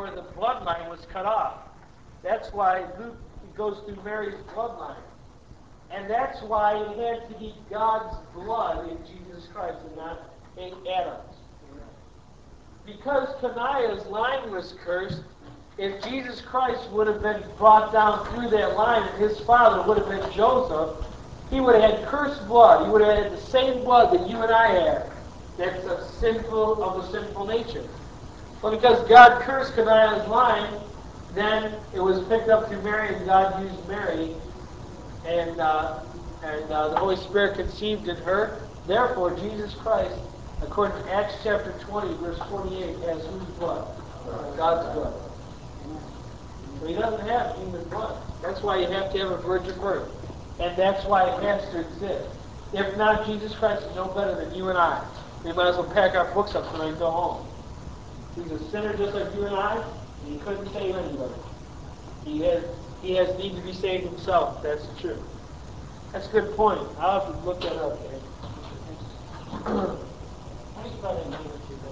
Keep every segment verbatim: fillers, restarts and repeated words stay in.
where the bloodline was cut off. That's why Luke goes through Mary's bloodline. And that's why it had to be God's blood in Jesus Christ and not in Adam's. Because Caniah's line was cursed, if Jesus Christ would have been brought down through that line and his father would have been Joseph, he would have had cursed blood. He would have had the same blood that you and I have. That's a sinful of a sinful nature. But because God cursed Caniah's line, then it was picked up through Mary, and God used Mary, and uh, and uh, the Holy Spirit conceived in her. Therefore, Jesus Christ, according to Acts chapter twenty, verse forty-eight, has whose blood? God's blood. So he doesn't have human blood. That's why you have to have a virgin birth. And that's why it has to exist. If not, Jesus Christ is no better than you and I. We might as well pack our books up tonight and go home. He's a sinner just like you and I, and he couldn't save anybody. He has he has need to be saved himself. That's the truth. That's a good point. I'll have to look that up, okay? How do you spell that name?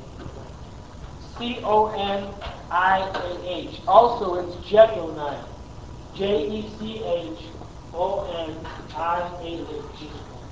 C O N I A H. Also, it's Jeconiah. J E C H O N I A H.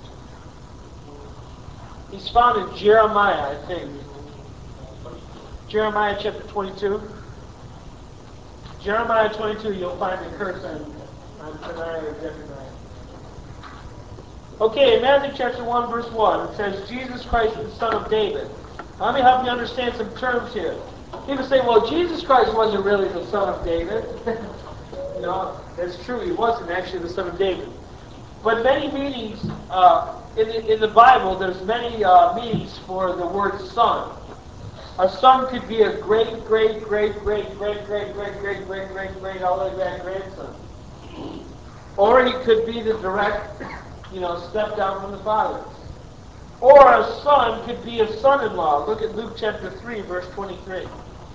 He's found in Jeremiah, I think. Jeremiah chapter twenty-two. Jeremiah twenty-two, you'll find the curse on, on Caniah or Jeconiah. Okay, in Matthew chapter one, verse one, it says, Jesus Christ, the Son of David. Now, let me help you understand some terms here. People say, well, Jesus Christ wasn't really the Son of David. No, that's true. He wasn't actually the Son of David. But many meanings, uh, in, the, in the Bible, there's many uh, meanings for the word son. A son could be a great, great, great, great, great, great, great, great, great, great, great, all the way back grandson. Or he could be the direct, you know, step down from the father. Or a son could be a son-in-law. Look at Luke chapter three, verse twenty-three.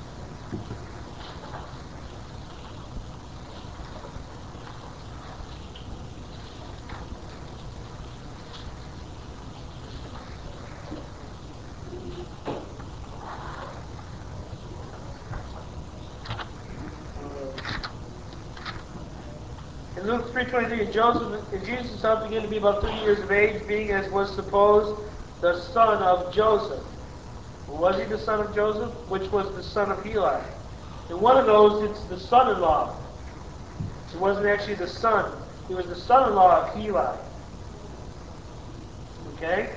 In Luke three twenty-three, and Joseph and Jesus himself began to be about thirty years of age, being as was supposed the son of Joseph. Was he the son of Joseph? Which was the son of Heli? In one of those, it's the son-in-law. It wasn't actually the son. He was the son-in-law of Heli. Okay?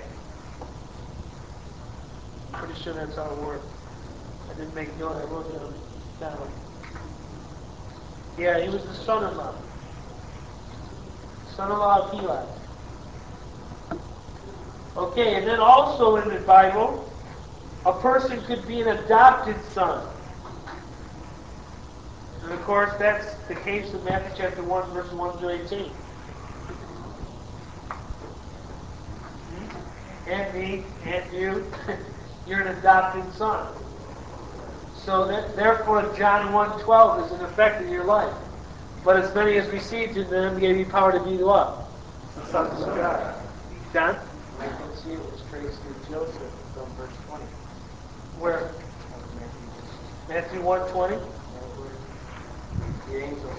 I'm pretty sure that's how it worked. I didn't make note. I wrote it down. Yeah, he was the son-in-law. Son-in-law of Heli. Okay, and then also in the Bible, a person could be an adopted son. And of course, that's the case in Matthew chapter one, verse one through eighteen. And me, and you, you're an adopted son. So that, therefore, John one twelve is in effect in your life. But as many as received him, them gave you power to be what? The sons of God. John? I can see it was traced to Joseph from verse twenty. Where? Matthew one twenty? The angels.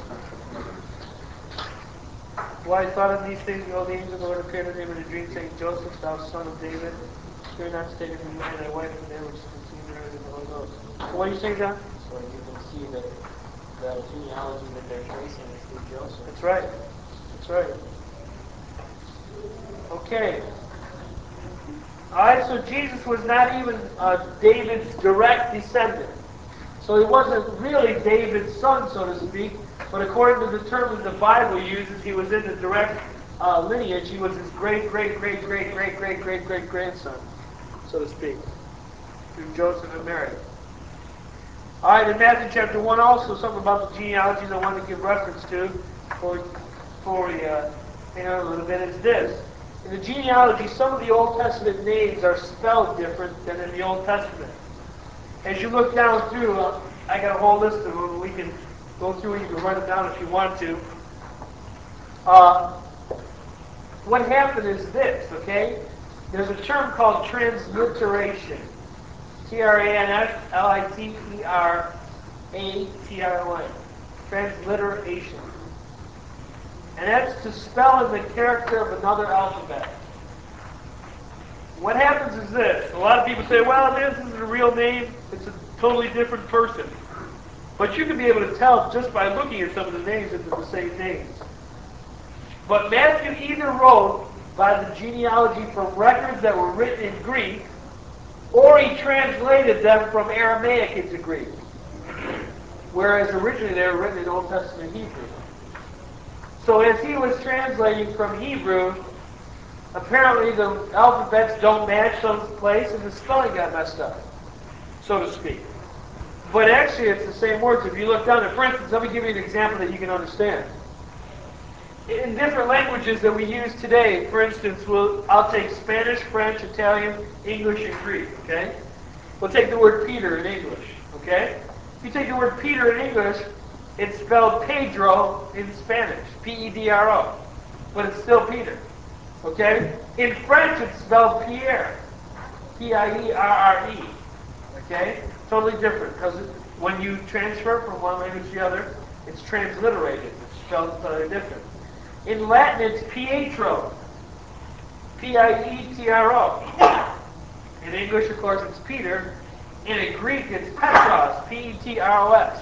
Why thought of these things, behold, the angel of the Lord appeared unto him in a dream, saying, Joseph, thou son of David, fear not to take unto thee Mary thy wife, and there which is conceived in her is in the Holy Ghost. So what are you saying, John? So you can see that the genealogy that they're tracing is through Joseph. That's right. That's right. Okay. Alright, so Jesus was not even uh, David's direct descendant. So he wasn't really David's son, so to speak, but according to the term that the Bible uses, he was in the direct uh, lineage. He was his great, great, great, great, great, great, great, great grandson, so to speak, through Joseph and Mary. Alright, in Matthew chapter one also, something about the genealogies I want to give reference to before, before we uh, hang on a little bit is this. In the genealogy, some of the Old Testament names are spelled different than in the Old Testament. As you look down through, uh, I got a whole list of them. We can go through and you can write it down if you want to. Uh, what happened is this, okay? There's a term called transliteration. T R A N S L I T E R A T R O N. Transliteration. And that's to spell in the character of another alphabet. What happens is this. A lot of people say, well, this isn't a real name. It's a totally different person. But you can be able to tell just by looking at some of the names that they're the same names. But Matthew either wrote by the genealogy from records that were written in Greek, or he translated them from Aramaic into Greek. Whereas originally they were written in Old Testament Hebrew. So as he was translating from Hebrew, apparently the alphabets don't match someplace and the spelling got messed up, so to speak. But actually it's the same words. If you look down at, for instance, let me give you an example that you can understand. In different languages that we use today, for instance, we'll, I'll take Spanish, French, Italian, English, and Greek, okay? We'll take the word Peter in English, okay? If you take the word Peter in English, it's spelled Pedro in Spanish, P E D R O, but it's still Peter, okay? In French, it's spelled Pierre, P I E R R E, okay? Totally different, because when you transfer from one language to the other, it's transliterated, it's spelled totally different. In Latin, it's Pietro, P I E T R O. In English, of course, it's Peter. And in Greek, it's Petros, P E T R O S.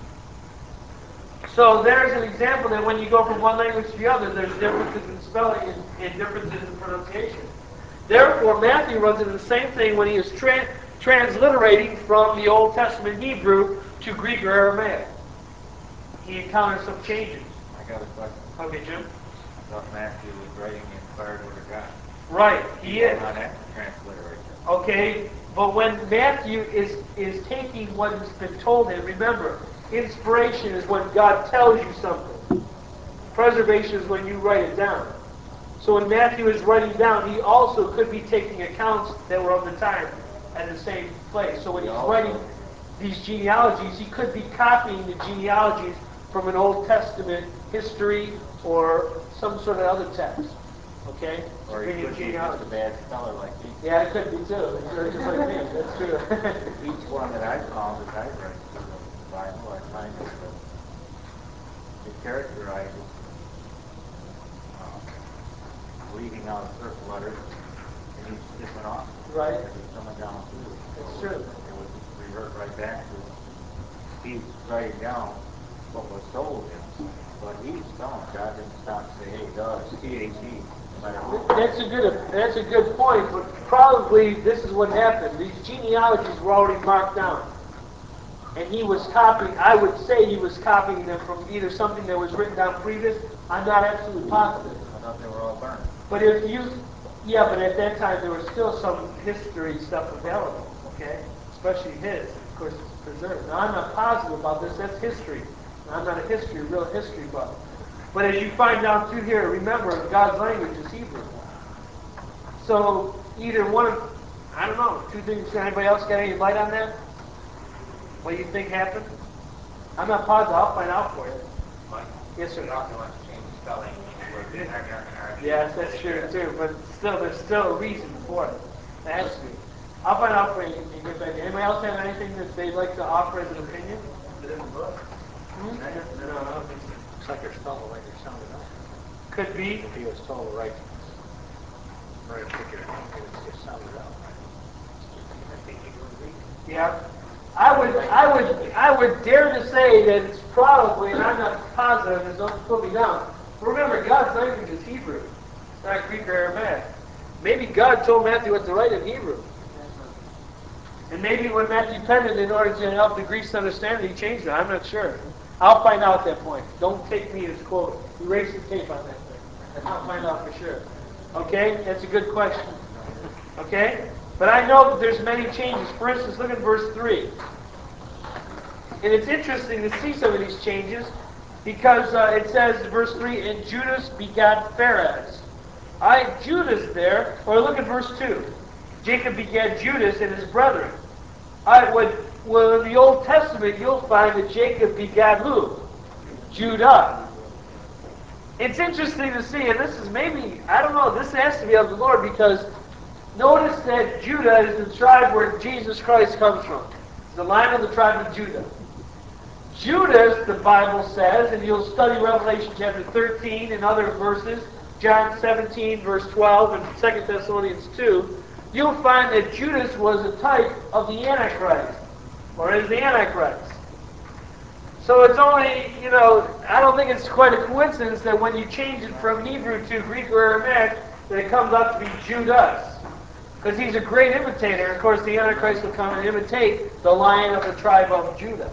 So there's an example that when you go from one language to the other, there's differences in spelling and, and differences in pronunciation. Therefore, Matthew runs into the same thing when he is tra transliterating from the Old Testament Hebrew to Greek or Aramaic. He encounters some changes. I got a question. Okay, Jim? I thought Matthew was writing the inspired word of God. Right, he, he is. Not have to transliterate it. Okay, but when Matthew is, is taking what has been told him, remember, inspiration is when God tells you something. Preservation is when you write it down. So when Matthew is writing down, he also could be taking accounts that were of the time at the same place. So when he's writing these genealogies, he could be copying the genealogies from an Old Testament history or some sort of other text. Okay? Or he could be just a bad speller like me. Yeah, it could be too. It's just like me. That's true. Each one that I found that I read through the Bible, I find that the, the characterizes uh, leaving out certain letters in each different office. Right. It's coming down through. That's so true. It would revert right back to he's writing down what was told him. But he's spelling. God didn't stop and say, hey, Doug, it's T H E. That's a good. That's a good point. But probably this is what happened. These genealogies were already marked down, and he was copying. I would say he was copying them from either something that was written down previous. I'm not absolutely positive. I thought they were all burned. But if you, yeah, but at that time there was still some history stuff available. Okay, especially his. Of course, it's preserved. Now I'm not positive about this. That's history. Now, I'm not a history, real history buff. But as you find down through here, remember, God's language is Hebrew. So either one of, I don't know, two things. Anybody else got any light on that? What do you think happened? I'm not positive. I'll find out for you. Mike? Yes, sir. You also want to change the spelling when you were Yes, that's true too. But still, there's still a reason for it. There has to be. I'll find out for you and get back. Anybody else have anything that they'd like to offer as an opinion? Is it in the book? Hmm? No, I don't think so. Looks like they're spelled the way they're sounded out. Could be. If he was told to write, write a particular name, he would just sound it out, right? I think he would read. Yeah. I would, I would, I would dare to say that it's probably, and I'm not positive, and don't put me down. But remember, God's language is Hebrew. It's not Greek or Aramaic. Maybe God told Matthew what to write in Hebrew. And maybe when Matthew penned it in order to help the Greeks understand it, he changed it. I'm not sure. I'll find out at that point. Don't take me as quote. Erase the tape on that thing. I'll find out for sure. Okay? That's a good question. Okay? But I know that there's many changes. For instance, look at verse three. And it's interesting to see some of these changes because uh, it says, verse three, and Judas begat Pharez. All right, Judas there, or look at verse two. Jacob begat Judas and his brethren. All right, when, well, in the Old Testament, you'll find that Jacob begat who? Judah. It's interesting to see, and this is maybe, I don't know, this has to be of the Lord because notice that Judah is the tribe where Jesus Christ comes from. It's the line of the tribe of Judah. Judas, the Bible says, and you'll study Revelation chapter thirteen and other verses, John seventeen, verse twelve, and Second Thessalonians two, you'll find that Judas was a type of the Antichrist, or is the Antichrist. So it's only, you know, I don't think it's quite a coincidence that when you change it from Hebrew to Greek or Aramaic, that it comes out to be Judas. Because he's a great imitator. Of course, the Antichrist will come and imitate the Lion of the tribe of Judah.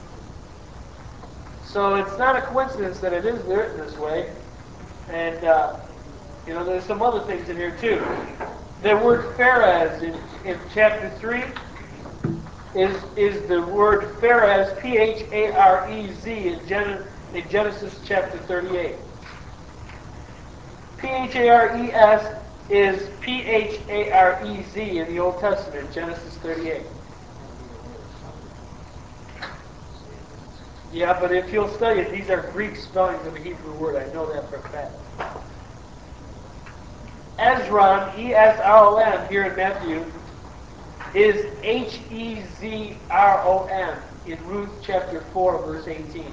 So it's not a coincidence that it is written this way. And, uh, you know, there's some other things in here too. The word Phares in, in chapter three is, is the word Phares, P H A R E Z, in, Gen- in Genesis chapter thirty-eight. P H A R E S is P H A R E Z in the Old Testament, Genesis thirty-eight. Yeah, but if you'll study it, these are Greek spellings of a Hebrew word. I know that for a fact. Ezron, E S R O N, here in Matthew, is H E Z R O N in Ruth chapter four, verse eighteen.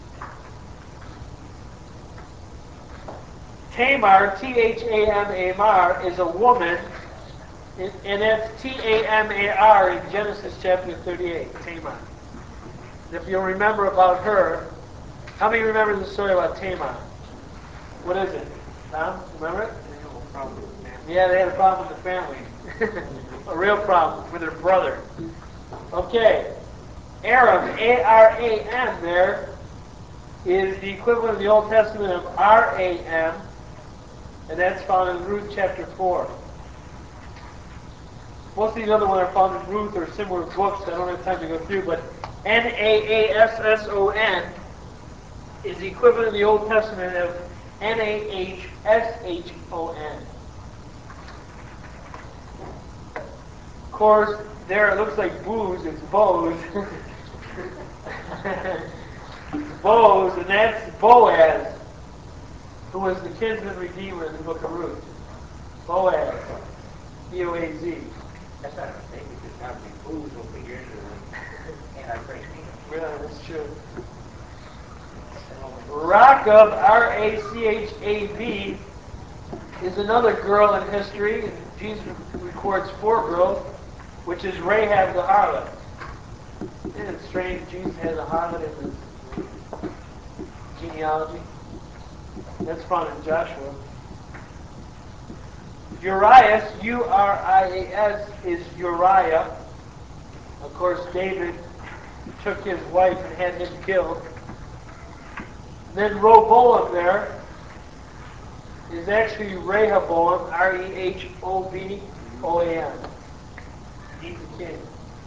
Tamar, T H A M A R, is a woman, and that's T A M A R in Genesis chapter thirty-eight, Tamar. If you'll remember about her, how many remember the story about Tamar? What is it? Tom, remember it? Yeah, they had a problem with the family. A real problem with her brother. Okay. Aram, A R A M there, is the equivalent of the Old Testament of R A M, and that's found in Ruth chapter four. Most of these other ones are found in Ruth or similar books. I don't have time to go through, but N A A S S O N is the equivalent in the Old Testament of N A H S H O N. Of course, there it looks like booze, it's Boaz. Boaz, and that's Boaz, who was the kinsman redeemer in the book of Ruth. Boaz, B O A Z. That's not a mistake, because probably booze will figure into the Antichrist kingdom. Really, that's true. Rachab, R A C H A B, is another girl in history, and Jesus records four girls, which is Rahab the harlot. Isn't it strange Jesus has a harlot in his genealogy? That's found in Joshua. Urias, U R I A S, is Uriah. Of course, David took his wife and had him killed. Then Rehoboam there is actually Rehoboam, R E H O B O A M. He's the king.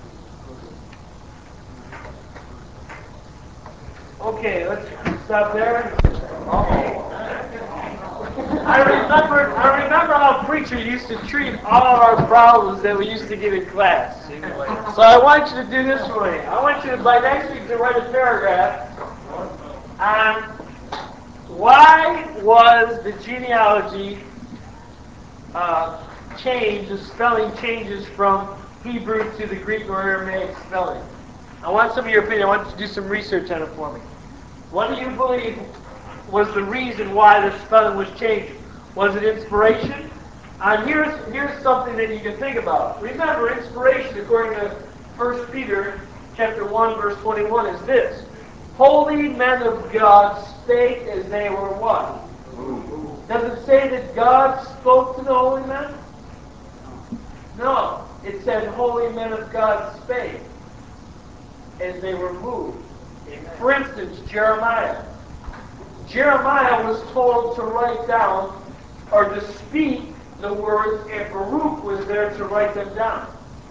Okay, let's stop there. Uh-oh. I remember, I remember how preacher used to treat all of our problems that we used to get in class. So I want you to do this for me. I want you to, by next week, to write a paragraph on why was the genealogy uh, changed, the spelling changes from Hebrew to the Greek or Aramaic spelling. I want some of your opinion. I want you to do some research on it for me. What do you believe was the reason why the spelling was changed? Was it inspiration? Uh, here's, here's something that you can think about. Remember, inspiration, according to First Peter chapter one, verse twenty-one, is this. Holy men of God spake as they were what? Does it say that God spoke to the holy men? No. It said holy men of God spake as they were moved. For instance, Jeremiah. Jeremiah was told to write down or to speak the words, and Baruch was there to write them down.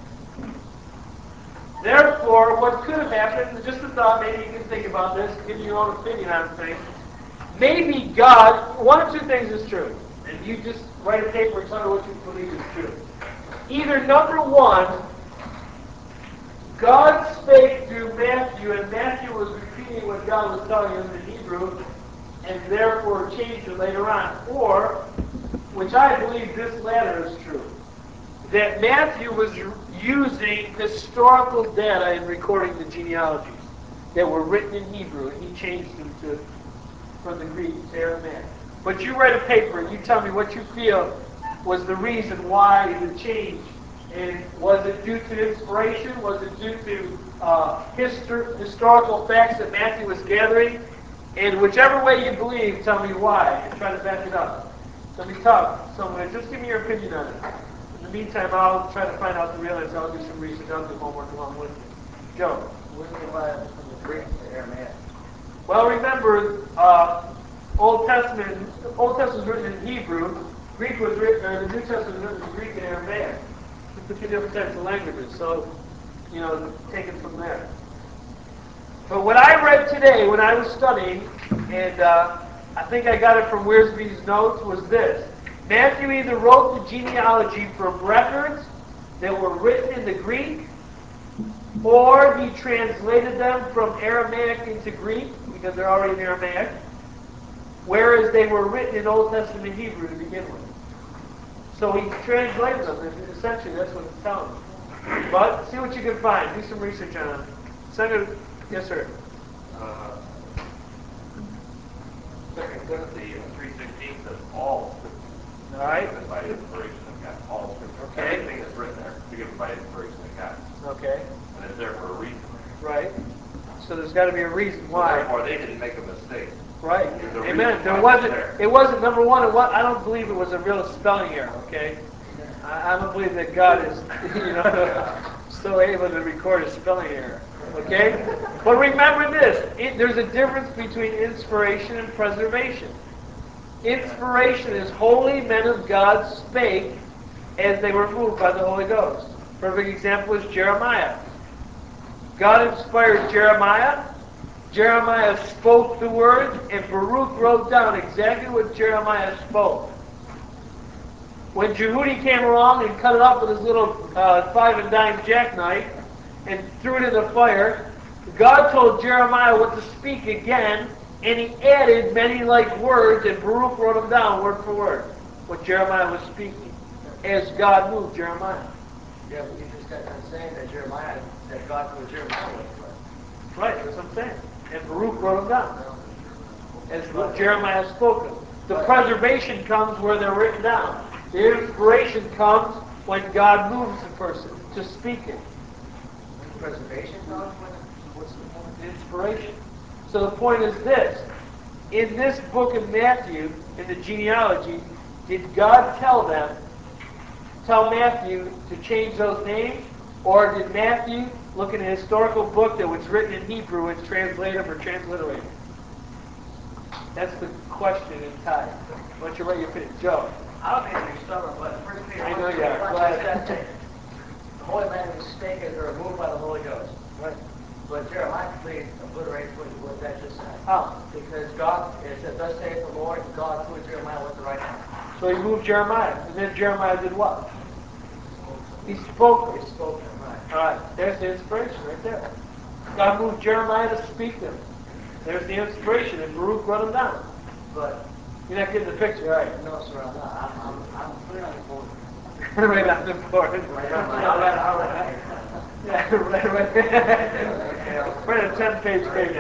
Therefore, what could have happened, just a thought, maybe you can think about this, give your own opinion on things. Maybe God, one of two things is true. And you just write a paper and tell me what you believe is true. Either number one, God spake through Matthew, and Matthew was repeating what God was telling him in Hebrew, and therefore changed it later on. Or, which I believe this latter is true, that Matthew was using historical data in recording the genealogies. that were written in Hebrew, and he changed them to from the Greek to Aramaic. But you write a paper and you tell me what you feel was the reason why the change. And was it due to inspiration? Was it due to uh, histor- historical facts that Matthew was gathering? And whichever way you believe, tell me why and try to back it up. So be tough. Someone, just give me your opinion on it. In the meantime, I'll try to find out the real answer. I'll do some research. I'll do homework along with you. Joe. What do you mean by from the Greek to Aramaic? Well, remember, uh, Old Testament. Old Testament was written in Hebrew. Greek was written. Uh, the New Testament was written in Greek and Aramaic. Two different types of languages. So, you know, take it from there. But what I read today when I was studying, and uh, I think I got it from Wiersbe's notes, was this. Matthew either wrote the genealogy from records that were written in the Greek, or he translated them from Aramaic into Greek, because they're already in Aramaic, whereas they were written in Old Testament Hebrew to begin with. So he translated them, and essentially that's what it's telling me. But see what you can find. Do some research on it. Second, yes, sir. Uh, Second Timothy three sixteen says all All right. given by inspiration of God. All scripture. Okay. Everything that's written there is given by inspiration of God. Okay. And it's there for a reason. Right. So there's got to be a reason So why. therefore, they didn't make a mistake. Right. There's a Amen. reason There why wasn't. it's there. It wasn't number one. It was, I don't believe it was a real spelling error. Okay. I, I don't believe that God is, you know, so able to record a spelling error. Okay. But remember this: it, there's a difference between inspiration and preservation. Inspiration is holy men of God spake as they were moved by the Holy Ghost. Perfect example is Jeremiah. God inspired Jeremiah. Jeremiah spoke the words, and Baruch wrote down exactly what Jeremiah spoke. When Jehudi came along and cut it up with his little uh, five and dime jackknife and threw it in the fire, God told Jeremiah what to speak again, and he added many like words, and Baruch wrote them down word for word, what Jeremiah was speaking, as God moved Jeremiah. Yeah, but you just got done saying that Jeremiah, that God told Jeremiah what to write. Right, that's what I'm saying. And Baruch wrote them down, as what Jeremiah spoke them. The preservation comes where they're written down. The inspiration comes when God moves the person to speak it. Preservation comes when, what's the point? Inspiration. So the point is this. In this book of Matthew, in the genealogy, did God tell them, tell Matthew to change those names? Or did Matthew look in a historical book that was written in Hebrew and translate them or transliterate them? That's the question in time. Why don't you write your opinion? Joe. I don't mean to be stubborn, but First Peter I one know you are. Go ahead. says the holy man who spake as they were moved by the Holy Ghost. Right. But Jeremiah completely obliterates what, what that just said. How? Because God, it said, thus saith the Lord, God told Jeremiah what to write down. So he moved Jeremiah. And then Jeremiah did what? He spoke. He spoke them, right. All right. There's the inspiration right there. God moved Jeremiah to speak them. There's the inspiration, and Baruch wrote them down. But, You're not getting the picture, all right? no, sir, I'm not. I'm, I'm, I'm clear on the board. Right on the board. Right on my, all right, all right. Yeah, right, right. Right a ten-page paper.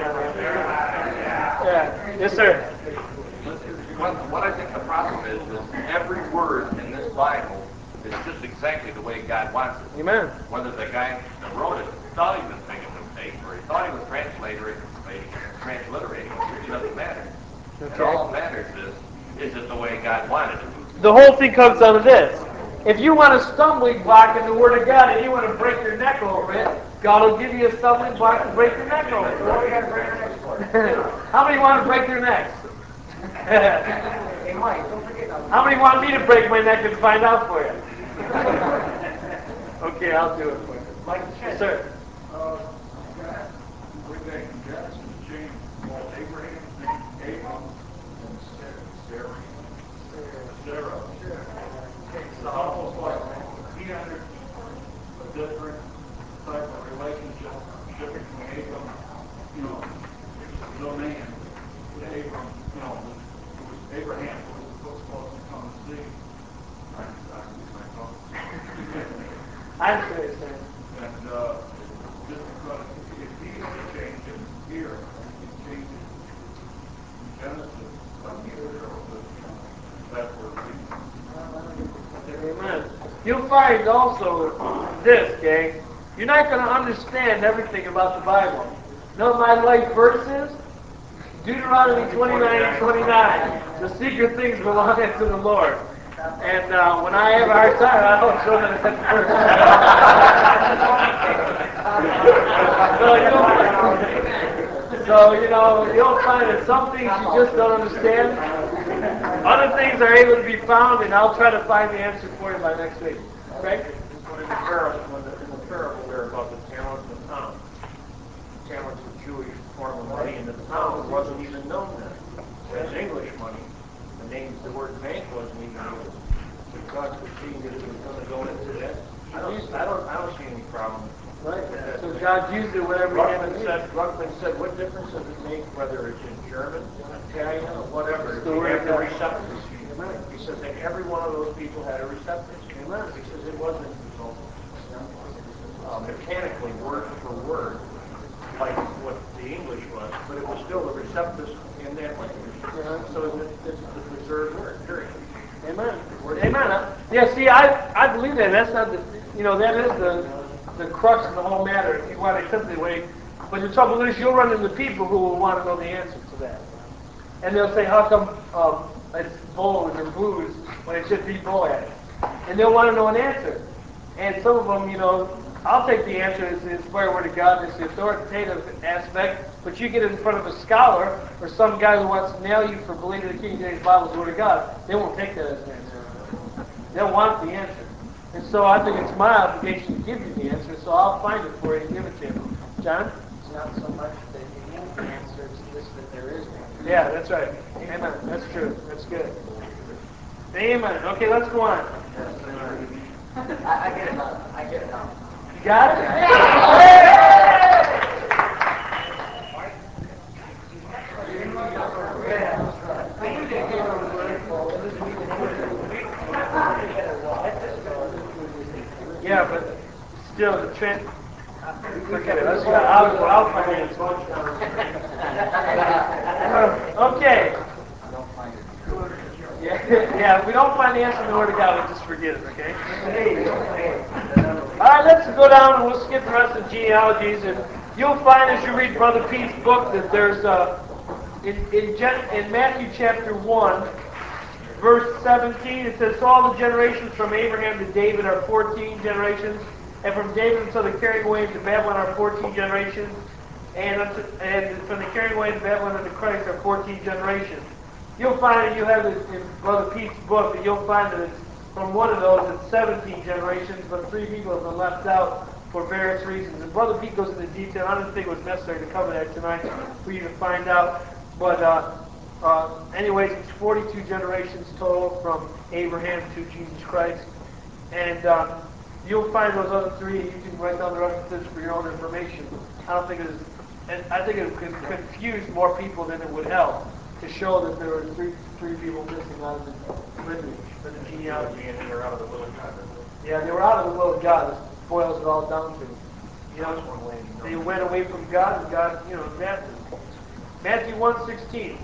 Yeah. Yes, sir. What, what I think the problem is, is every word in this Bible is just exactly the way God wants it. Amen. Whether the guy that wrote it thought he was making a mistake, or he thought he was translating, transliterating, it really doesn't matter. And all that matters is, is it the way God wanted it? The whole thing comes down to this. If you want a stumbling block in the Word of God and you want to break your neck over it, God will give you a stumbling block to break your neck over it. What do we got to break our necks for? How many want to break their necks? Hey, Mike, don't forget now. How many want me to break my neck and find out for you? Okay, I'll do it for you. Mike, Yes, sir. Uh, God, way back in Genesis, changed called Abraham's name Abram and Sarah. Sarah. Sarah. It's almost like he entered a different type of relationship between Abram, you know, no name, to Abram, you know, it was Abraham who was supposed to come and see. I'm, I'm, I'm I understand what you're saying. And uh, just because You'll find also this, gang. You're not going to understand everything about the Bible. You know what my life verse is? Deuteronomy twenty-nine twenty-nine. The secret things belong to the Lord. And uh, when I have a hard time, I don't show them that verse. so, you know, so, you know, you'll find that some things you just don't understand. Other things are able to be found, and I'll try to find the answer for you by next week. Okay? When in the parable, when the, in the parable there about the talents and the pounds, talents were Jewish form of money, and the pound wasn't even known then. Whereas English money, the name, the word bank wasn't even used. So God could see that it was going to go into that. I don't, I don't, I don't see any problem. Right. So God used it whatever Ruckman He said, Ruckman said, what difference does it make whether it's in German, Italian, or whatever? It's the If you word have the of God. receptors. He says that every one of those people had a receptor. Amen. He says it wasn't uh, mechanically, word for word, like what the English was, but it was still the receptors in that language. Yeah. So it- it's the preserved word, period. Amen. Amen. Yeah, see, I, I believe that. That's not the, you know, that is the the crux of the whole matter, if you want to accept it that way. But the trouble is, you'll run into people who will want to know the answer to that. And they'll say, how come um, it's Bulls or Blues when it should be Boaz? And they'll want to know an answer. And some of them, you know, I'll take the answer as the inspired word of God, and it's the authoritative aspect, but you get in front of a scholar or some guy who wants to nail you for believing the King James Bible is the word of God, they won't take that as an answer. They'll want the answer. And so I think it's my obligation to give you the answer, so I'll find it for you and give it to you. John? It's not so much that you need the answer, it's just that there is one. Yeah, that's right. Amen. That's true. That's good. Amen. Okay, let's go on. I, I get it now. I get it now. You got it? Yeah, but still, the trend. Forget it. Let's go. I'll, I'll find the answer. Okay. Yeah, yeah, if we don't find the answer in the Word of God, we'll just forget it, okay? All right, let's go down and we'll skip the rest of the genealogies. And you'll find as you read Brother Pete's book that there's, uh, in, in, Gen- in Matthew chapter one, verse seventeen, it says, so all the generations from Abraham to David are fourteen generations, and from David until the carrying away into Babylon are fourteen generations, and, unto, and from the carrying away into Babylon unto Christ are fourteen generations. You'll find that you have it in Brother Pete's book, that you'll find that it's from one of those, it's seventeen generations, but three people have been left out for various reasons. And Brother Pete goes into detail. I didn't think it was necessary to cover that tonight for you to find out. But uh, uh, anyways, it's forty-two generations total from Abraham to Jesus Christ. And um, you'll find those other three, and you can write down the references for your own information. I don't think it is, and I think it could confuse more people than it would help to show that there were three three people missing out of the lineage, or the genealogy. And they were out of the will of God. Yeah, they were out of the will of God. This boils it all down to. You know, That's one way you know. they went away from God, and God, you know, advanced them. Matthew one sixteen.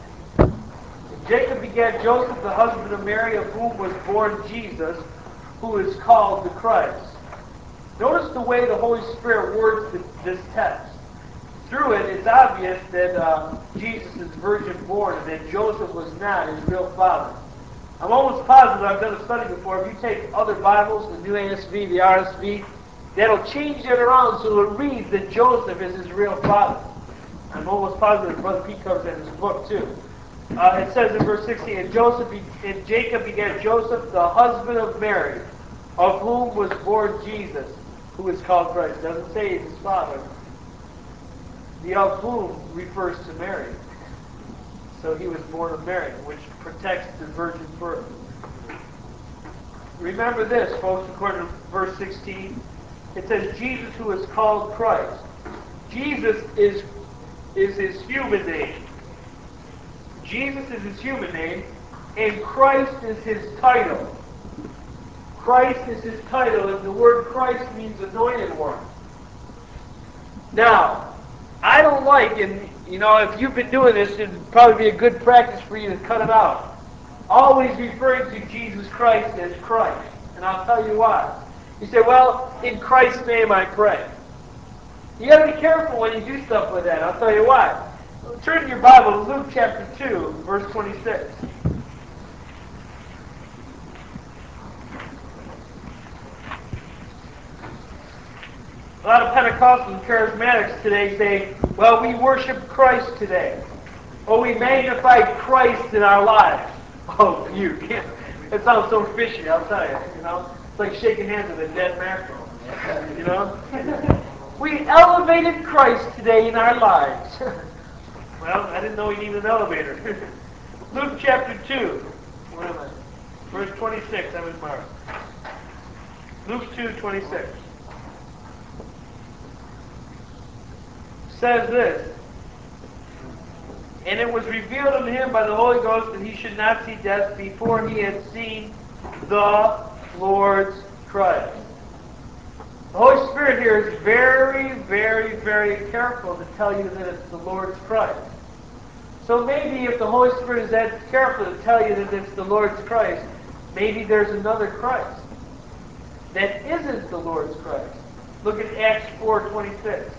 Jacob begat Joseph, the husband of Mary, of whom was born Jesus, who is called the Christ. Notice the way the Holy Spirit words the, this text. Through it, it's obvious that uh, Jesus is virgin born and that Joseph was not his real father. I'm almost positive, I've done a study before, if you take other Bibles, the New A S V, the R S V, that'll change it around so it reads that Joseph is his real father. I'm almost positive Brother Pete covers that in his book too. Uh, it says in verse sixteen, and Joseph be- and Jacob begat Joseph, the husband of Mary, of whom was born Jesus, who is called Christ. It doesn't say he's his father. The of whom refers to Mary. So he was born of Mary, which protects the virgin birth. Remember this, folks, according to verse sixteen. It says Jesus who is called Christ. Jesus is, is his human name. Jesus is his human name, and Christ is his title. Christ is his title, and the word Christ means anointed one. Now, I don't like, and you know, if you've been doing this, it'd probably be a good practice for you to cut it out. Always referring to Jesus Christ as Christ. And I'll tell you why. You say, well, in Christ's name I pray. You got to be careful when you do stuff with that. I'll tell you why. Turn in your Bible to Luke chapter two, verse twenty-six. A lot of Pentecostals and Charismatics today say, well, we worship Christ today. Or we magnify Christ in our lives. Oh, you can't. It sounds so fishy, I'll tell you. You know, it's like shaking hands with a dead mackerel. You know? We elevated Christ today in our lives. Well, I didn't know we needed an elevator. Luke chapter two. Where am I? Verse twenty-six, I'm in Mark. Luke two, twenty-six. Says this, and it was revealed unto him by the Holy Ghost that he should not see death before he had seen the Lord's Christ. The Holy Spirit here is very, very, very careful to tell you that it's the Lord's Christ. So maybe if the Holy Spirit is that careful to tell you that it's the Lord's Christ, maybe there's another Christ that isn't the Lord's Christ. Look at Acts four twenty-six.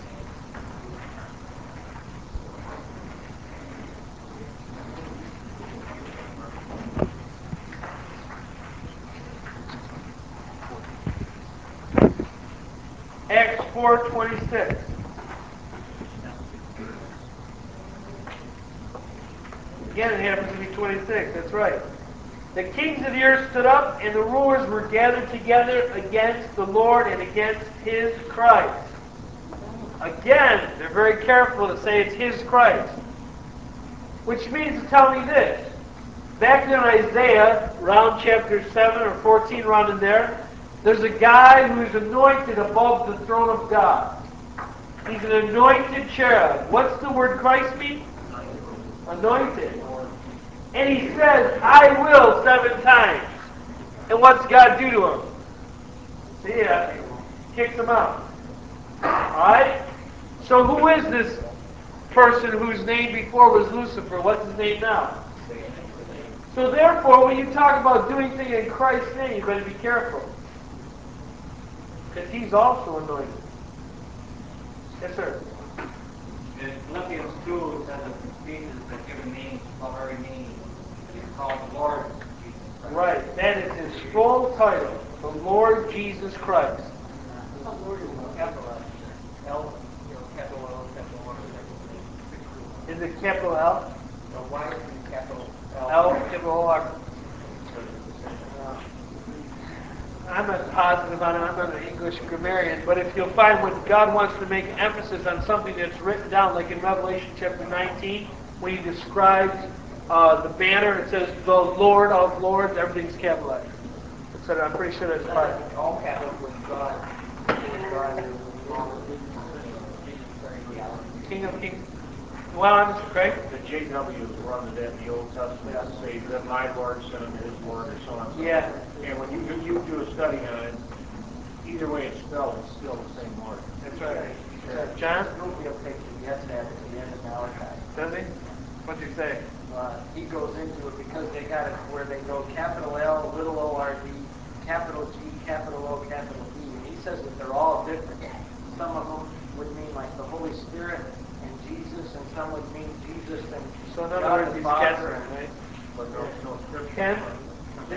Acts four twenty-six. Again, it happens to be twenty-six. That's right. The kings of the earth stood up, and the rulers were gathered together against the Lord and against His Christ. Again, they're very careful to say it's His Christ. Which means to tell me this. Back in Isaiah, around chapter seven or fourteen, around in there, there's a guy who's anointed above the throne of God. He's an anointed cherub. What's the word Christ mean? Anointed. And he says, I will, seven times. And what's God do to him? See ya. Kicks him out. Alright? So who is this person whose name before was Lucifer? What's his name now? So therefore, when you talk about doing things in Christ's name, you better be careful. Because he's also anointed. Yes, sir. In Philippians two, it says that Jesus has given names above every name. He's called the Lord Jesus Christ. Right. That is his full title. The Lord Jesus Christ. Capital L, you know, capital L, capital R, capital A. Is it capital L? So why is it capital L? L, capital R. I'm not positive on it. I'm not an English grammarian, but if you'll find when God wants to make emphasis on something that's written down, like in Revelation chapter nineteen, when he describes uh, the banner, it says, the Lord of Lords, everything's capitalized. So I'm pretty sure that's right. All capital was God. Was God. King of Kings. Well, Mister Craig? The J Ws run that in the Old Testament to say that my Lord sent him his Lord or so on. Yeah. And when you, you do a study on it, either way it's spelled, it's still the same word. That's right. Uh, John? Rubio takes the yes at the end of Malachi. Does he? What's he say? Uh, he goes into it because they got it where they go capital L, little O R D, capital G, capital O, capital D. And he says that they're all different. Some of them would mean like the Holy Spirit and Jesus, and some would mean Jesus and So in other God words, the he's Father. guessing, right? But no, no scripture. Ken? What?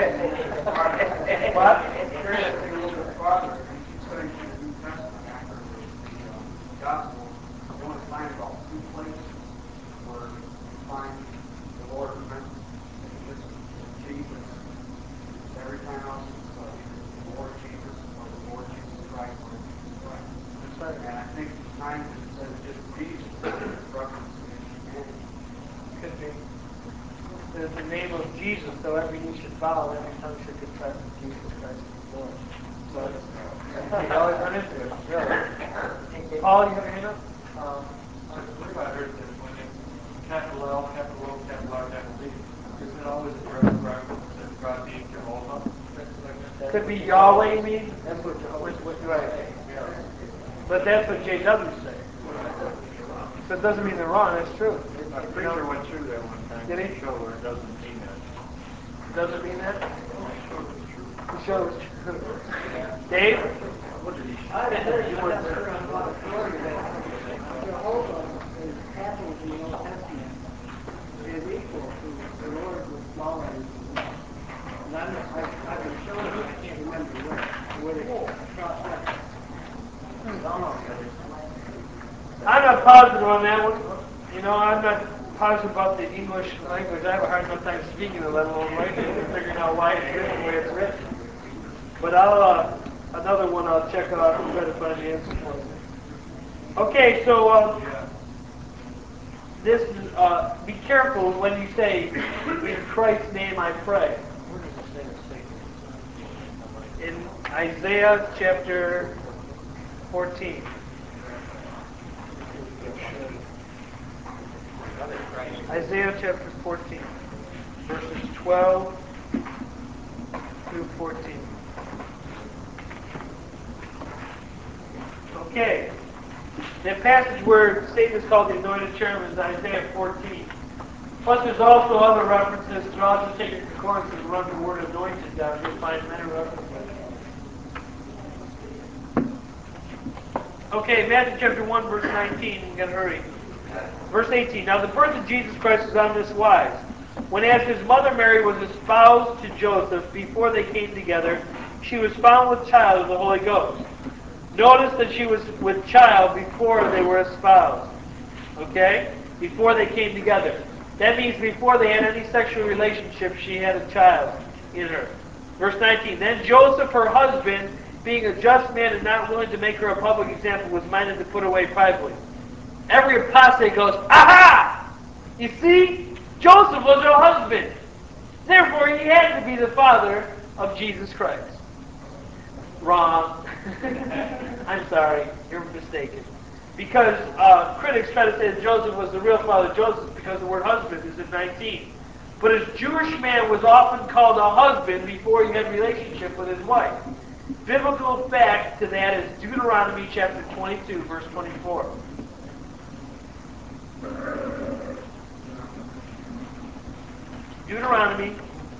Experience a little bit farther. If you keep studying through the New Testament after the, the uh, Gospel, you only find about two places where you find the Lord mentioned Jesus. Jesus. Every time else it's uh, either the Lord Jesus or the Lord Jesus Christ or Jesus Christ. That's right. And I think the times it says just Jesus, it's referencing humanity. Could be. There's the name of Jesus, so every knee should bow, every tongue should confess that Jesus Christ is Lord. So it's, you always run into it, really. Paul, you have your hand up? Um, I believe I heard that when it's capital L, capital O, capital R, capital D, isn't it always a direct reference to God being Jehovah? Could be Yahweh, you mean? That's what Jehovah's What- Witnesses right. say. Yeah. But that's what J W say. So it doesn't mean they're wrong, that's true. My preacher went through that one time. Did he? To show where it doesn't mean that. Doesn't mean that? He shows. Dave? I heard you were there on the authority that Jehovah is capitals in the Old Testament is equal to the Lord with smaller letters. And I'm, I, I've been showing you, I can't remember where, where they cross reference. I'm not positive on that one. You know, I'm not positive about the English language. I have a hard enough time speaking it, let alone writing it and figuring out why it's written the way it's written. But I'll, uh, another one I'll check out and try to find the answer for you. Okay, so uh, this is, uh, be careful when you say, in Christ's name I pray. Where does it say it? In Isaiah chapter fourteen. Isaiah chapter fourteen, verses twelve through fourteen. Okay. The passage where Satan is called the anointed cherub is Isaiah fourteen. Plus there's also other references throughout. Just take your concordance and run the word anointed down. You'll find many references. Okay, Matthew chapter one, verse nineteen. We've got to hurry. Verse eighteen. Now the birth of Jesus Christ was on this wise. When as his mother Mary was espoused to Joseph, before they came together, she was found with child of the Holy Ghost. Notice that she was with child before they were espoused. Okay? Before they came together. That means before they had any sexual relationship, she had a child in her. Verse nineteen. Then Joseph, her husband, being a just man and not willing to make her a public example, was minded to put away privately. Every apostate goes, aha! You see? Joseph was her husband. Therefore, he had to be the father of Jesus Christ. Wrong. I'm sorry. You're mistaken. Because uh, critics try to say that Joseph was the real father of Joseph because the word husband is in nineteen. But a Jewish man was often called a husband before he had a relationship with his wife. Biblical fact to that is Deuteronomy chapter twenty-two, verse twenty-four. Deuteronomy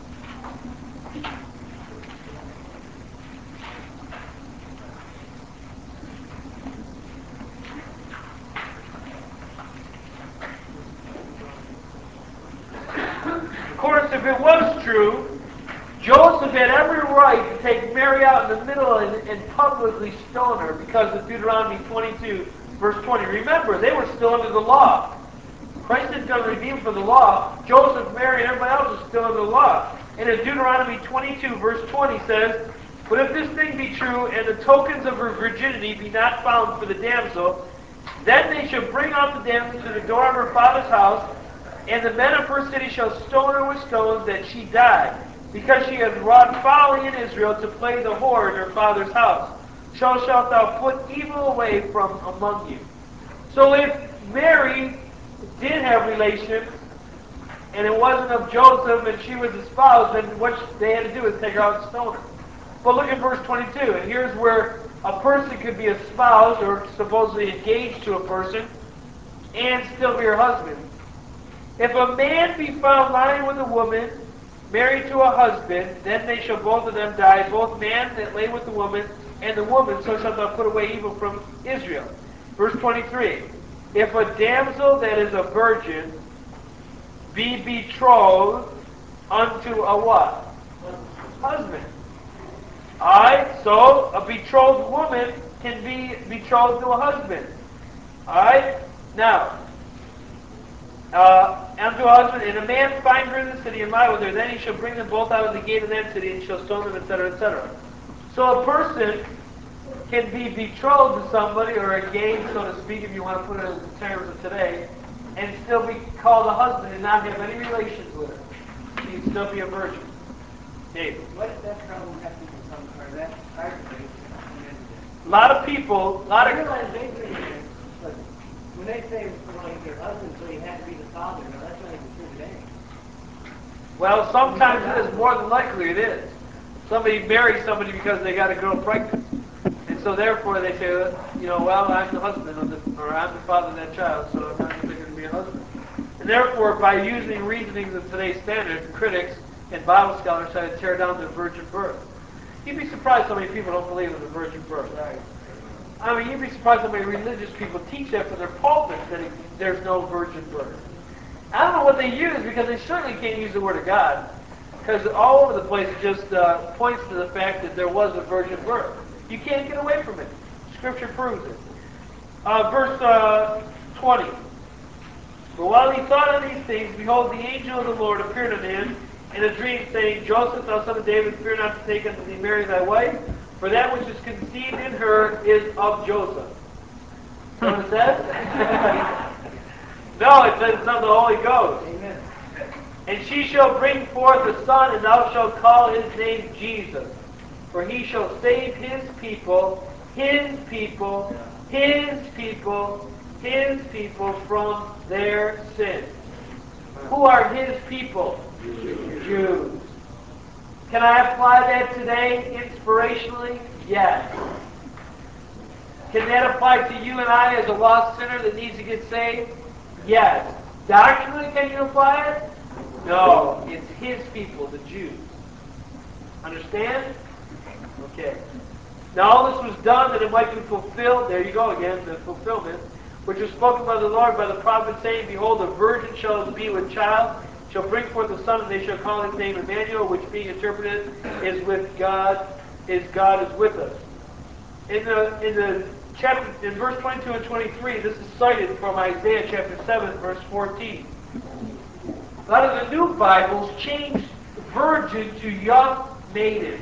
Of course, if it was true, Joseph had every right to take Mary out in the middle and, and publicly stone her because of Deuteronomy twenty-two, verse twenty. Remember, they were still under the law. Christ had done redeemed for the law. Joseph, Mary, and everybody else was still under the law. And in Deuteronomy twenty-two, verse twenty says, But if this thing be true, and the tokens of her virginity be not found for the damsel, then they shall bring out the damsel to the door of her father's house, and the men of her city shall stone her with stones, that she die, because she hath wrought folly in Israel to play the whore in her father's house. So shalt thou put evil away from among you. So if Mary did have relations, and it wasn't of Joseph, and she was espoused, then what they had to do is take her out and stone her. But look at verse twenty-two, and here's where a person could be espoused, or supposedly engaged to a person, and still be her husband. If a man be found lying with a woman, married to a husband, then they shall both of them die, both man that lay with the woman, and the woman, so shalt thou put away evil from Israel. Verse twenty-three, If a damsel that is a virgin be betrothed unto a what? Husband. Alright, so a betrothed woman can be betrothed to a husband. Alright, now, uh, unto a husband, and a man find her in the city and lie with her, then he shall bring them both out of the gate of that city and shall stone them, et cetera, et cetera. So a person can be betrothed to somebody, or engaged, so to speak, if you want to put it in terms of today, and still be called a husband and not have any relations with her. He can still be a virgin. David. What if that problem have to become, or that argument? A lot of people, a lot I of... realize they agree with it, but when they say, well, he's your husband, so you had to be the father, no, that's not even true today. Well, sometimes it is. More than likely it is. Somebody marries somebody because they got a girl pregnant. And so therefore they say, you know, well, I'm the husband of the, or I'm the father of that child, so I'm not considered to be a husband. And therefore, by using reasonings of today's standard, critics and Bible scholars try to tear down the virgin birth. You'd be surprised how many people don't believe in the virgin birth. Right. I mean, you'd be surprised how many religious people teach that from their pulpits that it, there's no virgin birth. I don't know what they use because they certainly can't use the Word of God. Because all over the place it just uh, points to the fact that there was a virgin birth. You can't get away from it. Scripture proves it. Uh, verse uh, twenty. But while he thought on these things, behold, the angel of the Lord appeared unto him in a dream, saying, Joseph, thou son of David, fear not to take unto thee Mary thy wife, for that which is conceived in her is of Joseph. You know what it says? No, it says it's of the Holy Ghost. Amen. And she shall bring forth a son, and thou shalt call his name Jesus. For he shall save his people, his people, his people, his people from their sins. Who are his people? Jews. Jews. Can I apply that today inspirationally? Yes. Can that apply to you and I as a lost sinner that needs to get saved? Yes. Doctrinally, can you apply it? No. It's his people, the Jews. Understand? Okay. Now all this was done that it might be fulfilled. There you go again, the fulfillment. Which was spoken by the Lord by the prophet, saying, Behold, a virgin shall be with child, shall bring forth a son, and they shall call his name Emmanuel, which being interpreted is with God, is God is with us. In the in the chapter in verse twenty-two and twenty-three, this is cited from Isaiah chapter seven, verse fourteen. A lot of the new Bibles change virgin to young maiden.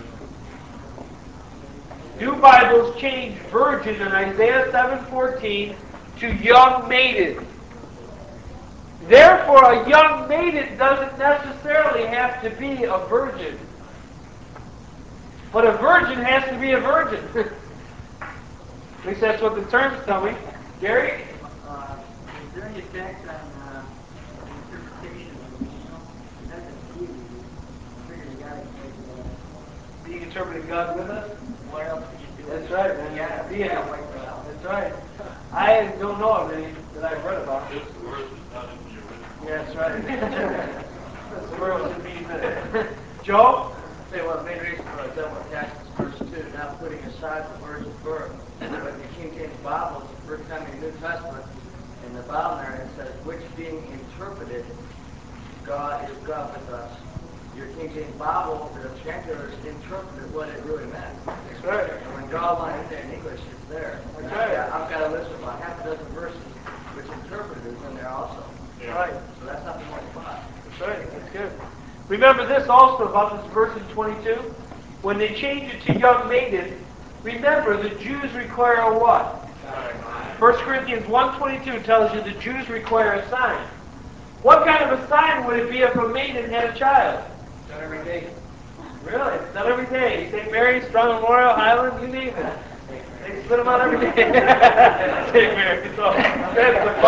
New Bibles change virgin in Isaiah seven fourteen to young maiden. Therefore, a young maiden doesn't necessarily have to be a virgin. But a virgin has to be a virgin. At least that's what the terms tell me. Gary? Uh, is there any effect on uh, interpretation of the angel? That's a deity. I figured you got to Being interpreted God with us? Why else would you do it? That's right, man. Yeah, Deity. yeah, wipe it out. That's right. I don't know of any that I've read about. This verse is not in the original. Yeah, that's right. That's the verse that means that. Joe? Say, well, the main reason for the double text is verse two, not putting aside the virgin birth. But in the King James Bible, it's the first time in the New Testament, in the Bible there, it says, which being interpreted, God is God with us. Your King James Bible, the translators interpreted what it really meant. That's right. And when God line in there in English, it's there. That's I've right. got, I've got a list of about half a dozen verses which interpreted is in there also. That's right. So that's not the only spot. That's right. That's good. Remember this also about this verse in twenty-two? When they change it to young maiden, remember the Jews require a what? First Corinthians one twenty-two tells you the Jews require a sign. What kind of a sign would it be if a maiden had a child? Not every day. Really? It's not every day. Saint Mary's, Strong Memorial, Highland, you name it. They spit them out every day. Saint Mary's. So that's the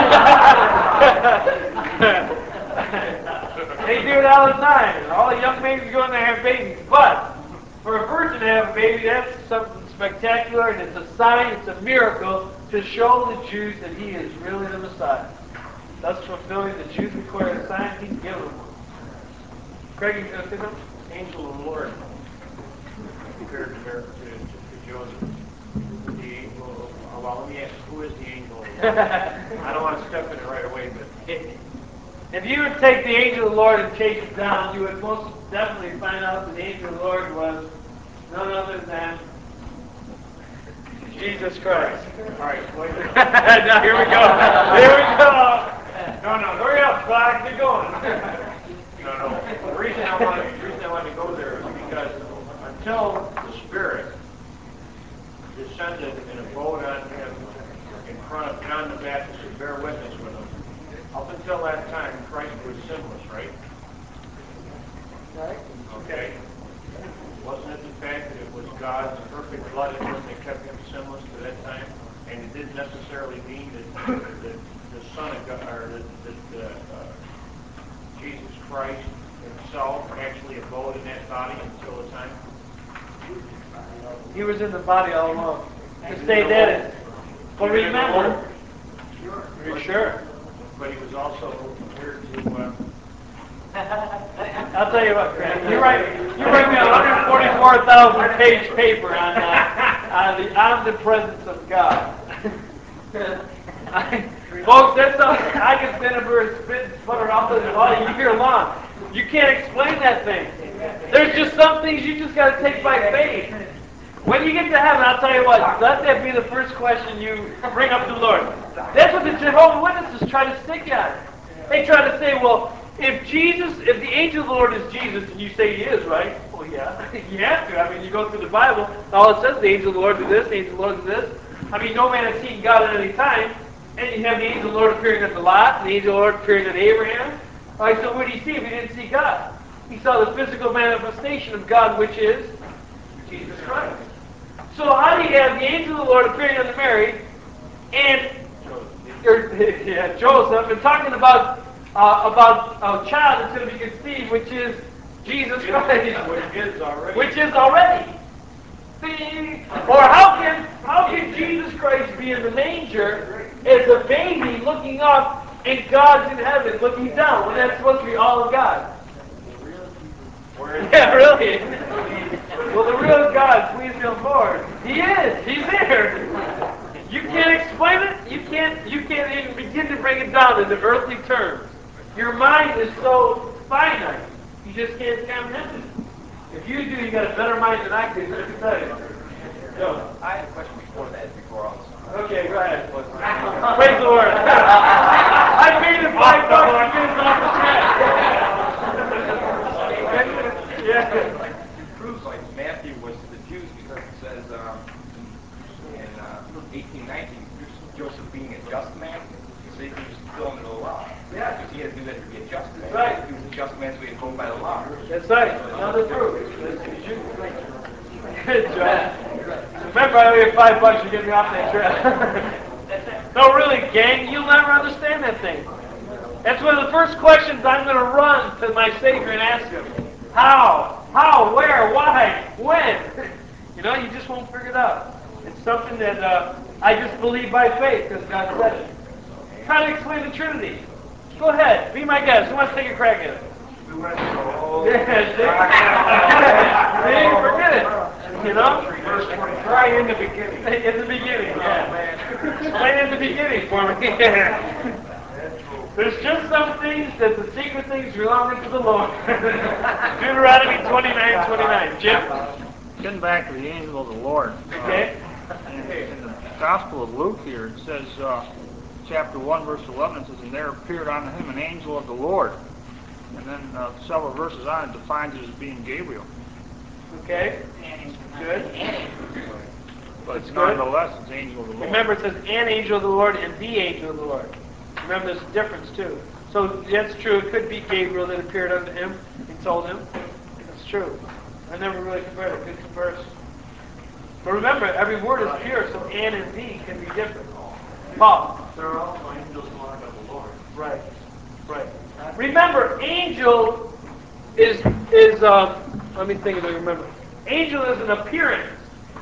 fun. They do it all the time. All the young maidens go in there and have babies. But for a virgin to have a baby, that's something spectacular, and it's a sign, it's a miracle to show the Jews that he is really the Messiah. Thus fulfilling the Jews require a sign, he's given them one. Craig, you going to say something? Angel of the Lord compared to, Mary, to, to, to Joseph. The angel, well, let me ask, who is the angel of the Lord? I don't want to step in it right away, but if you would take the angel of the Lord and chase it down, you would most definitely find out that the angel of the Lord was none other than Jesus Christ. all right, wait a minute. Now here we go. Here we go. No, no, hurry up, Clyde. Get going. No, no. The reason I want to, the reason I want to go there is because until the Spirit descended and abode on him in front of John the Baptist to bear witness with him, up until that time, Christ was sinless, right? Right? Okay. Wasn't it the fact that it was God's perfect blood in him that kept him sinless to that time? And it didn't necessarily mean that the, the Son of God, or that, that uh, Jesus Christ himself actually abode in that body until the time? He was in the body all along. To say that is. But remember. Sure. Are you sure? But he was also here to uh, I'll tell you what, Craig. You write, you write me a one hundred forty-four thousand page paper on uh, on the omnipresence of God. I, folks, that's something I can stand up here and spit and sputter all this all year long. You can't explain that thing. There's just some things you just got to take by faith. When you get to heaven, I'll tell you what, let that be the first question you bring up to the Lord. That's what the Jehovah's Witnesses try to stick at. They try to say, well, if Jesus, if the angel of the Lord is Jesus, and you say he is, right? Well, yeah, you have to. I mean, you go through the Bible, all it says, the angel of the Lord did this, the angel of the Lord did this. I mean, no man has seen God at any time. And you have the angel of the Lord appearing unto Lot, and the angel of the Lord appearing unto Abraham. All right, so what did he see if he didn't see God? He saw the physical manifestation of God, which is Jesus Christ. So how do you have the angel of the Lord appearing unto Mary, and or, yeah, Joseph, and talking about uh, about a child that's going to be conceived, which is Jesus Christ, Which is already. which is already. See? Or how can how can Jesus Christ be in the manger as a baby looking up, and God's in heaven looking down? Well, that's supposed to be all of God. Yeah, really. Well, the real God, please come forward. He is. He's there. You can't explain it. You can't. You can't even begin to bring it down into earthly terms. Your mind is so finite. You just can't comprehend it. If you do, you got a better mind than I do. I can tell you. Go. I had a question before that, before all this. Okay, go ahead. Praise the Lord. I paid him five bucks to get us off the track. Yeah. Like, it proves like Matthew was to the Jews because it says um, in uh, eighteen nineteen, Joseph being a just man, so he was still under the law. Yeah. Because he had to do that to be a just man. Right. He was a just man, so he had to go by the law. That's right. Another proof. Good job. Remember, I only have five bucks to get me off that track. No, really, gang, you'll never understand that thing. That's one of the first questions I'm going to run to my Savior and ask him. How? How? Where? Why? When? You know, you just won't figure it out. It's something that uh, I just believe by faith because God said it. Try to explain the Trinity. Go ahead. Be my guest. Who wants to take a crack at it? We went through the whole. Yeah, see? See? Forget it. You know? Verse twenty. Try in the beginning. In the beginning, yeah. Explain in the beginning for me. There's just some things that the secret things belong to the Lord. Deuteronomy twenty-nine twenty-nine. Jim? Getting back to the angel of the Lord. Okay. Uh, in, in the Gospel of Luke here, it says, uh, chapter one, verse eleven, it says, and there appeared unto him an angel of the Lord. And then uh, several verses on it defines it as being Gabriel. Okay. Good. But That's good. nonetheless, it's angel of the Lord. Remember, it says an angel of the Lord and the angel of the Lord. Remember, there's a difference, too. So, that's true. It could be Gabriel that appeared unto him and told him. That's true. I never really compared it. Good comparison. But remember, every word is pure, so and and the can be different. Paul. There are also angels belong to the Lord. Right. Right. Remember, angel is, is um, let me think if I remember. Angel is an appearance.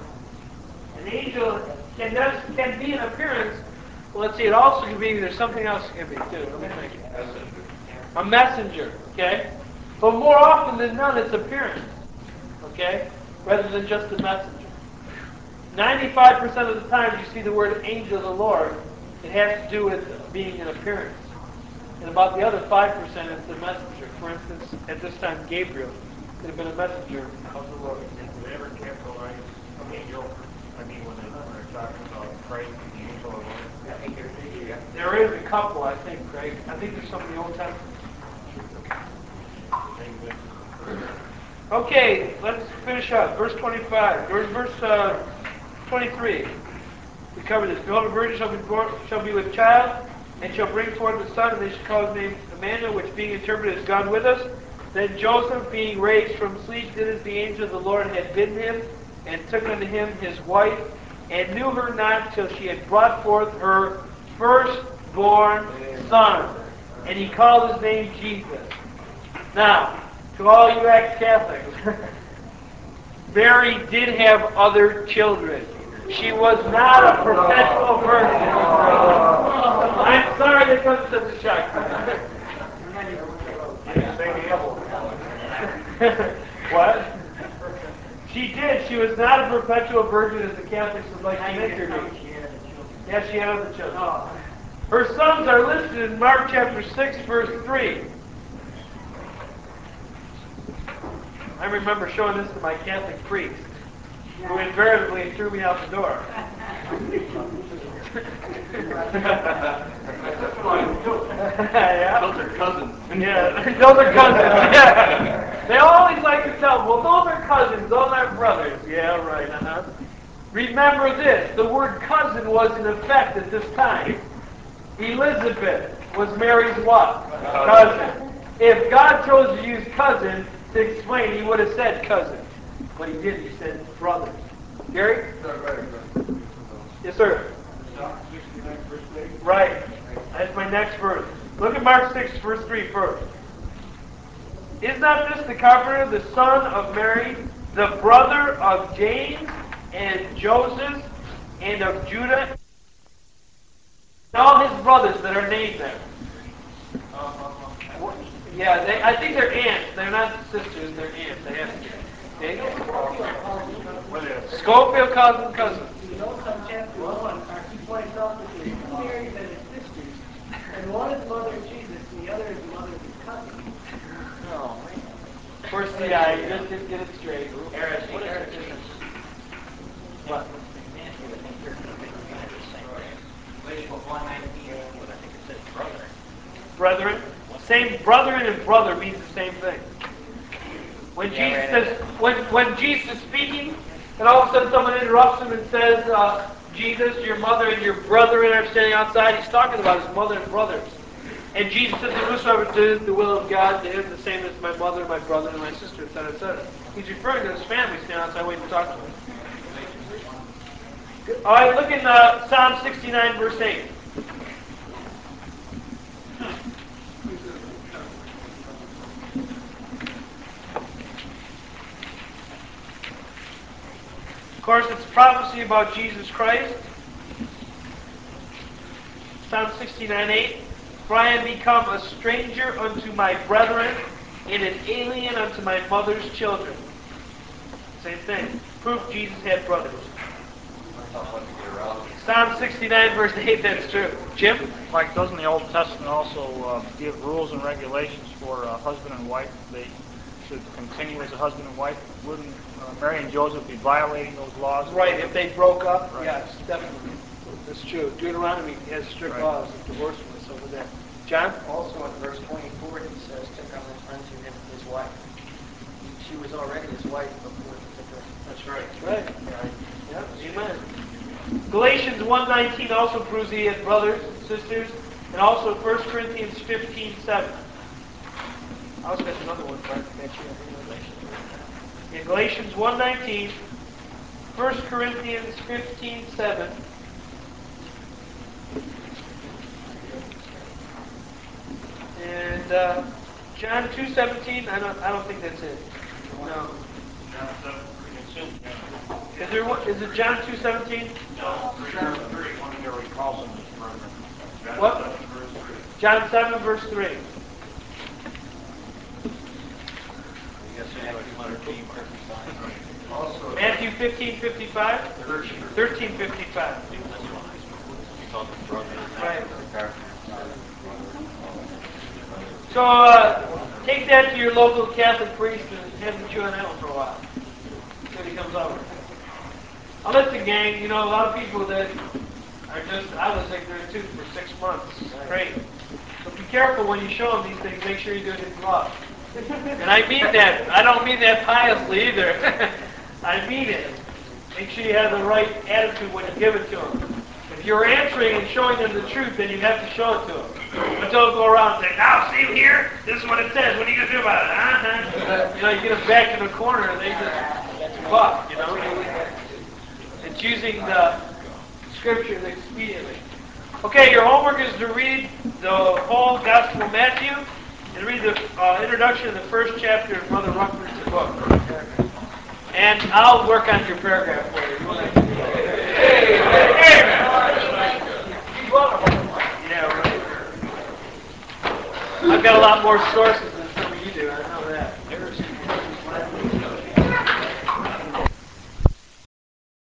An angel can, just, can be an appearance. Well, let's see, it also can be, there's something else it can be, too. Let me think. A messenger, okay? But more often than not, it's appearance, okay? Rather than just a messenger. ninety-five percent of the time you see the word angel of the Lord, it has to do with being an appearance. And about the other five percent it's a messenger. For instance, at this time, Gabriel could have been a messenger of the Lord. Do they ever capitalize angel? I mean, when, they, when they're talking about Christ and the angel of the Lord? There is a couple, I think, Craig. I think there's some in the Old Testament. Okay, let's finish up. Verse twenty-five. Verse, verse uh, twenty-three. We covered this. Behold, a virgin shall be, born, shall be with child, and shall bring forth a son, and they shall call his name Emmanuel, which being interpreted is God with us. Then Joseph, being raised from sleep, did as the angel of the Lord had bidden him, and took unto him his wife, and knew her not till she had brought forth her firstborn son. And he called his name Jesus. Now, to all you ex-Catholics, Mary did have other children. She was not a perpetual virgin. I'm sorry that comes as such a shock. Did he say the Gable college. What? She did. She was not a perpetual virgin as the Catholics would like to make her be. Yeah, she had other children. Her sons are listed in Mark chapter six, verse three. I remember showing this to my Catholic priest, who invariably threw me out the door. Yeah. Those are cousins. Yeah, those are cousins. Yeah. They always like to tell, well, those are cousins, those are brothers. Yeah, right, uh-huh. Remember this, the word cousin was in effect at this time. Elizabeth was Mary's what? Cousin. If God chose to use cousin to explain, he would have said cousin. But he didn't, he said brothers. Gary? Yes, sir. Right. That's my next verse. Look at Mark six, verse three first. Is not this the carpenter, the son of Mary, the brother of James and Joseph and of Judah? And all his brothers that are named there. Yeah, they, I think they're aunts. They're not sisters, they're aunts. They have to be. Schofield calls them cousins. You know, from chapter one, he points out that there's two Marys and his sisters, and one is the mother of Jesus, and the other is the mother of his cousin. Oh, man. Of course, the eye, you just didn't get it straight. Heresy, heresy. What? Matthew, I think thirteen fifty-five is the same thing. Galatians one nineteen, but I think it says brother. Brethren. Same brethren and brother means the same thing. When Jesus says, when when Jesus is speaking, and all of a sudden someone interrupts him and says, uh, Jesus, your mother and your brethren are standing outside, he's talking about his mother and brothers. And Jesus says, whosoever does the will of God, to him the same as my mother, my brother, and my sister, et cetera, et cetera. He's referring to his family standing outside waiting to talk to him. All right, look in uh, Psalm sixty-nine, verse eight. Of course, it's prophecy about Jesus Christ. Psalm sixty-nine, eight. For I am become a stranger unto my brethren, and an alien unto my mother's children. Same thing. Proof Jesus had brothers. Psalm sixty-nine, verse eight, that's true. Jim? Like, doesn't the Old Testament also uh, give rules and regulations for uh, husband and wife? They should continue as a husband and wife. Wouldn't uh, Mary and Joseph be violating those laws? Right, if they broke up, Right. yes, definitely. That's true. Deuteronomy has strict Right. laws of divorce over there. John? Also in verse twenty-four, he says, took on unto him his wife. She was already his wife before he took her. That's right. Right. Yeah, amen. Galatians one nineteen also proves he had brothers and sisters, and also First Corinthians fifteen seven. I also got another one, but I can't in Galatians one nineteen, First Corinthians fifteen seven. And uh, John two seventeen. I don't. I don't think that's it. No. John seven three, it's in John. Is there one? Is it John two seventeen? No, three seven three, one of your recalls in this brother. John What? seven verse three. John seven verse three. Also, Matthew fifteen fifty five. Thirteen fifty five. Right. So uh, take that to your local Catholic priest and have him chew on that one for a while. See what he comes up with. Now listen, gang, you know, a lot of people that are just, I was ignorant too for six months straight. So be careful when you show them these things, make sure you do it in love. And I mean that, I don't mean that piously either. I mean it. Make sure you have the right attitude when you give it to them. If you're answering and showing them the truth, then you have to show it to them. But don't go around and say, now, see here? This is what it says. What are you going to do about it? Uh-huh. You know, you get them back in the corner and they just buck, you know? It's using the scriptures expediently. Okay, your homework is to read the whole Gospel of Matthew and read the uh, introduction of the first chapter of Brother Ruckman's book. And I'll work on your paragraph for you. Hey, hey, yeah, right. I've got a lot more sources than some of you do. to, I know that. Heresy.